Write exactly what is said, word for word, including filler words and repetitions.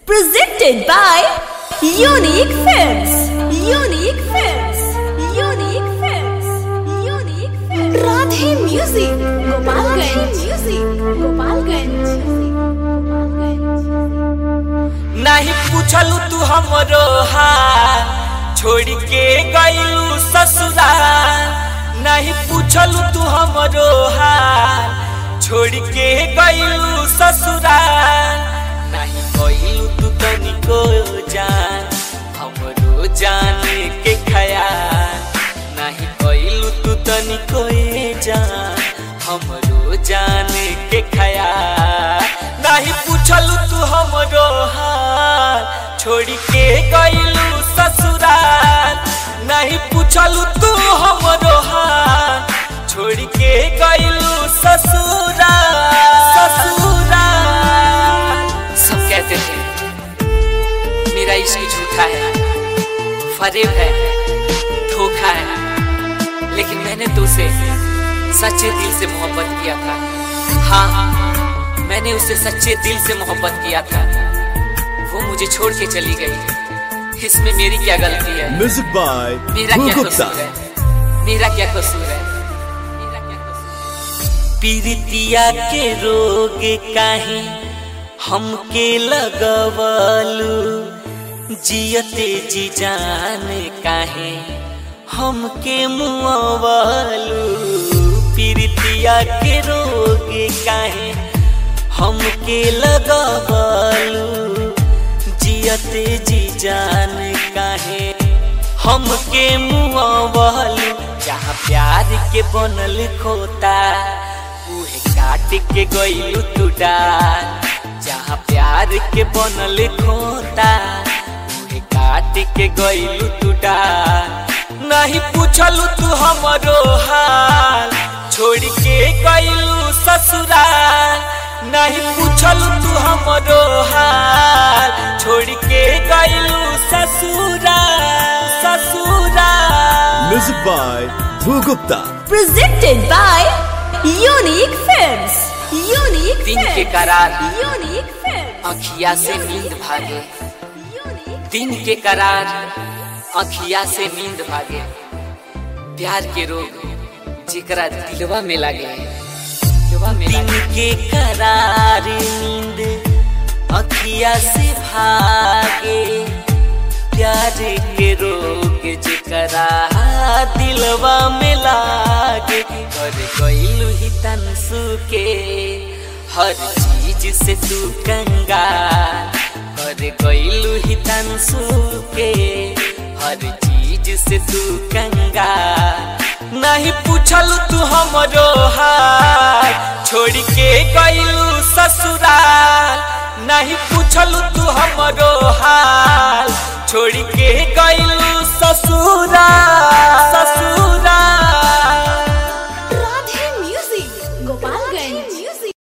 Presented by Unique Films. Unique Films. Unique Films. Unique Films. Radhe Music. Gopalganj. Music. Gopalganj. नहीं पूछलू तू हमरो हाल छोड़ के गईलू ससुराल। नहीं पूछलू तू हमरो हाल छोड़ के गईलू ससुराल। नहीं गईलू तू तनिको जान हमरो जाने के ख्याल। नहीं गईलू तू तनिको जान हमरो जाने के ख्याल। नहीं पूछलू तू हमरो हाल छोड़ के गईलू ससुराल। नहीं पूछलू तू हमरो हाल छोड़ के गईलू ससुराल। ससुराल सब कहते थे मेरा इश्क झूठा है, फरेब है, धोखा है, लेकिन मैंने तुझसे सच्चे दिल से मोहब्बत किया था। हाँ, मैंने उससे सच्चे दिल से मोहब्बत किया था। वो मुझे छोड़ के चली गई, इसमें मेरी क्या गलती है? म्यूजिक बाय मेरा क्या कसूर है? मेरा क्या कसूर है? पीरितिया के रोग काहे हमके लगवलू, जियते जी जान काहे हमके मुआवलू। पीरितिया के रोग काहे हमके लगवलू, जियते जी जान काहे हमके मुआवलू। जहाँ प्यार के बनल खोता उहे काट के गईलू तू डाल। जहाँ प्यार के बनल खोता उहे काट के गईलू तू डाल। नहीं पूछलू तू हमरो हाल छोड़ के गईलू ससुराल। नहीं पूछलू तू हमरो हाल छोड़ के गईलू ससुराल। ससुराल music by Dhruv Gupta. Presented by Unique Films. Unique दिन Films. के करार Unique Films. अखिया से नींद भागे। Unique. दिन के करार अखिया से नींद भागे। प्यार के रोग जेकरा दिलवा में लागे। दिन के करार नींद अखिया से भागे। प्यार के रोग जेकरा दिलवा में लागे। कर गईलू ही तनसू के हर चीज से तू कंगाल। कर गईलू ही तनसू के हर चीज से तू कंगाल। नहीं पूछलू तू हमरो हाल छोड़ के गईलू ससुराल। नहीं पूछलू तू हमरो हाल छोड़ के गईलू